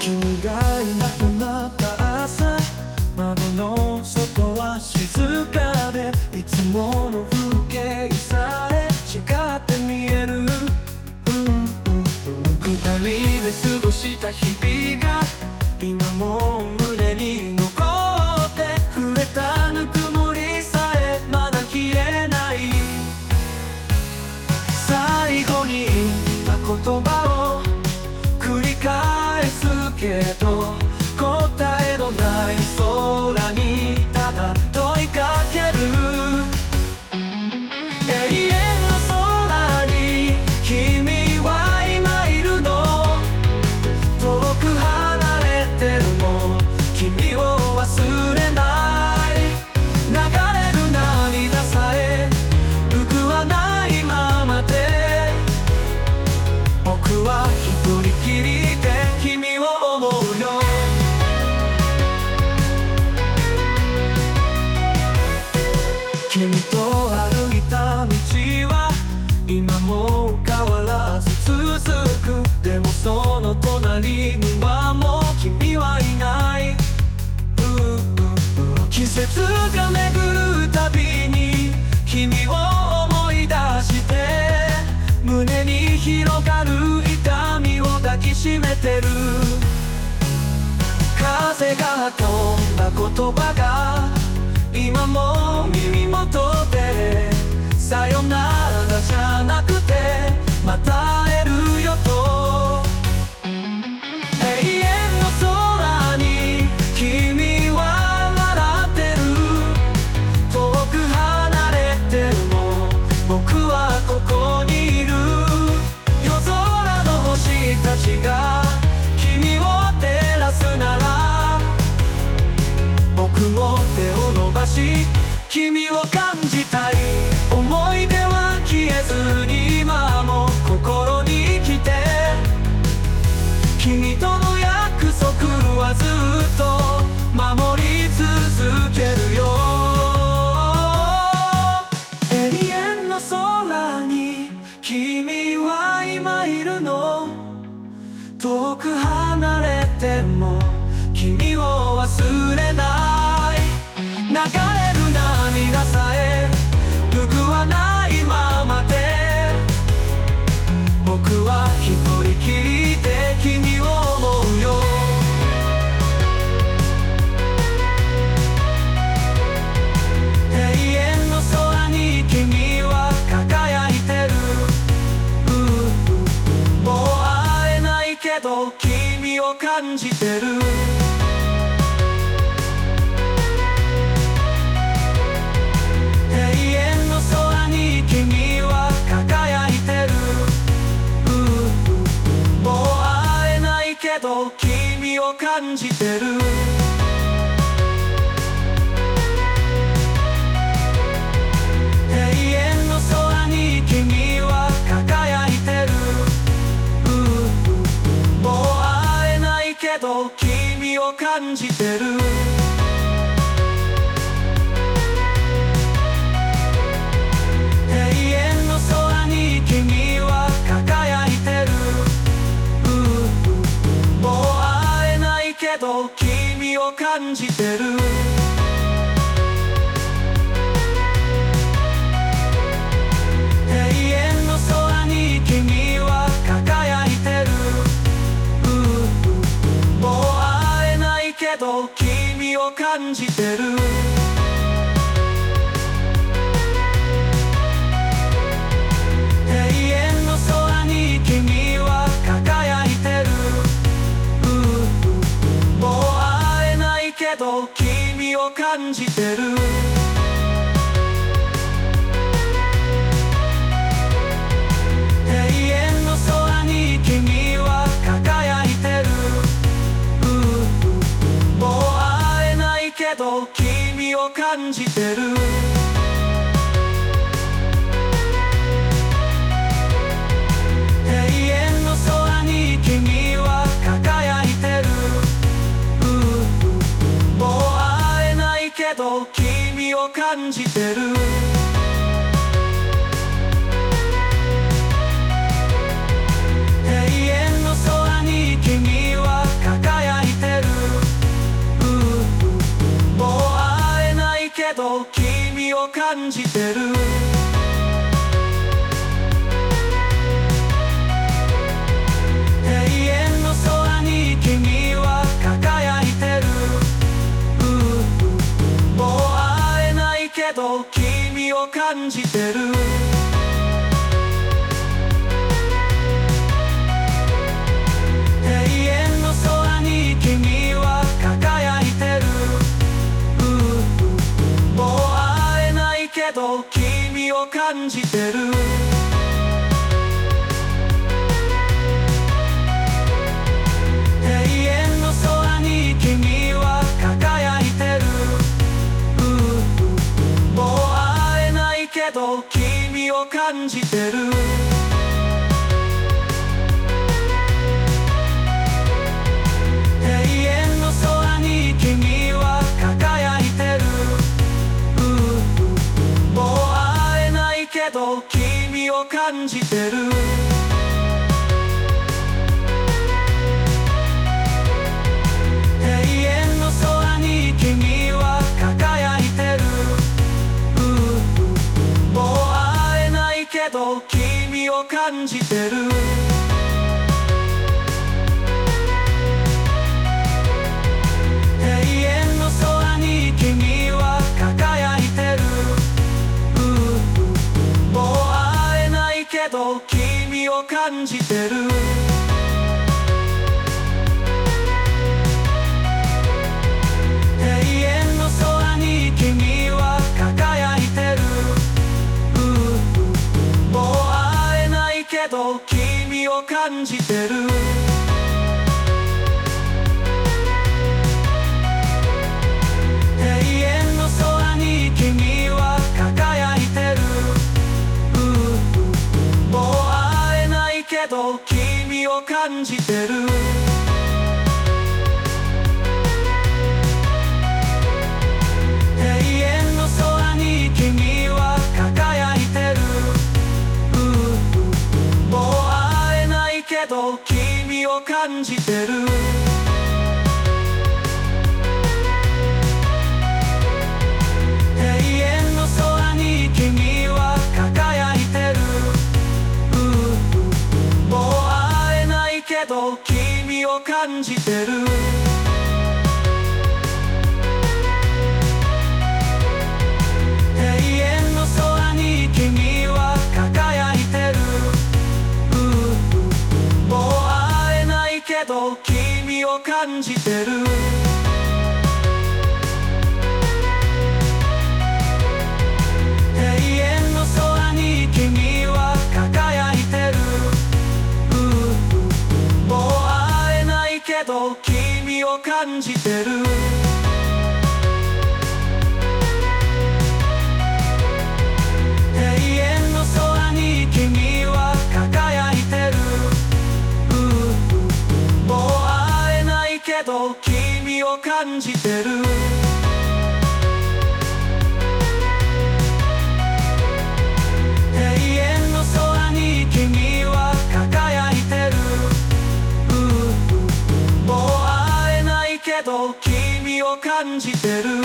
君がいなくなった朝、窓の外は静かで、いつもの風景さえ違って見える。二人で過ごした日々が今も胸に残って、触れたぬくもりさえまだ消えない。最後に言った言葉を繰り返すけど、答えのない空にただ問いかける。永遠の空に君は今いるの。遠く離れてるも君を忘れない。流れる涙さえ報わないままで、僕は一人きりで君を思うよ。君と歩いた道は今も変わらず続く。でもその隣にはもう君はいない。季節が巡るたびに君を思い出して、胸に広がる痛みを抱きしめてる。風が飛んだ言葉が今も耳元で、さよならじゃなくてまた会えるよと。永遠の空に君は笑ってる。遠く離れてるも僕はここにいる。夜空の星たちが君を照らすなら、僕も手を伸ばし君を感じたい。思い出は消えずに今も心に生きて、君との約束はずっと守り続けるよ。永遠の空に君は今いるの。遠く離れても君を忘れない。流れる涙さえ報わないままで、僕は一人きりで君を思うよ。永遠の空に君は輝いてる。もう会えないけど君を感じてる。君は輝いてる。もう会えないけど君を感じてる。永遠の空に君は輝いてる。もう会えないけど君を感じてる。君は輝いてる。もう会えないけど君を感じてる。永遠の空に君は輝いてる。もう会えないけど君を感じてる。君は輝いてる。もう会えないけど君を感じてる。永遠の空に君は輝いてる。もう会えないけど君を感じてる。君は輝いてる。もう会えないけど君を感じてる。永遠の空に君は輝いてる。 感じてる。永遠の空に君は輝いてる。もう会えないけど君を感じてる。永遠の空に君は輝いてる。もう会えないけど君を感じてる。永遠の空に君は輝いてる。もう会えないけど君を感じてる。永遠の空に君は輝いてる。もう会えないけど君を感じてる。永遠の空に君は輝いてる。もう会えないけど君を感じてる。永遠の空に君は輝いてる。もう会えないけど君を感じてる。永遠の空に君は輝いてる。もう会えないけど君を感じてる。永遠の空に君は輝いてる。もう会えないけど君を感じてる。永遠の空に君は輝いてる。もう会えないけど君を感じてる。永遠の空に君は輝いてる。もう会えないけど君を感じてる。永遠の空に君は輝いてる。もう会えないけど君を感じてる。永遠の空に君は輝いてる。もう会えないけど君を感じてる。永遠の空に君は輝いてる。もう会えないけど君を感じてる。永遠の空に君は輝いてる。もう会えないけど君を感じてる。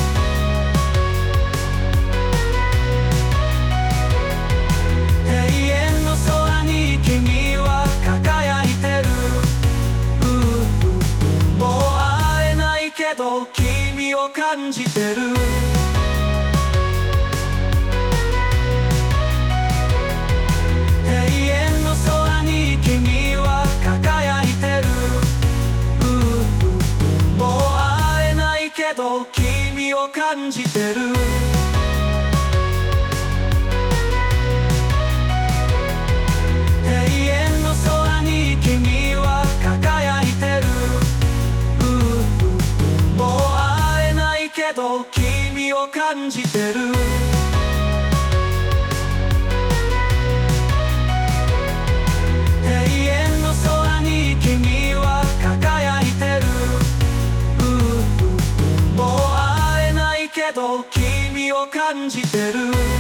永遠の空に君は輝いてる。もう会えないけど君を感じてる。永遠の空に君は輝いてる。もう会えないけど君を感じてる。永遠の空に君は輝いてる。もう会えないけど君を感じてる。永遠の空に君は輝いてる。もう会えないけど君を感じてる。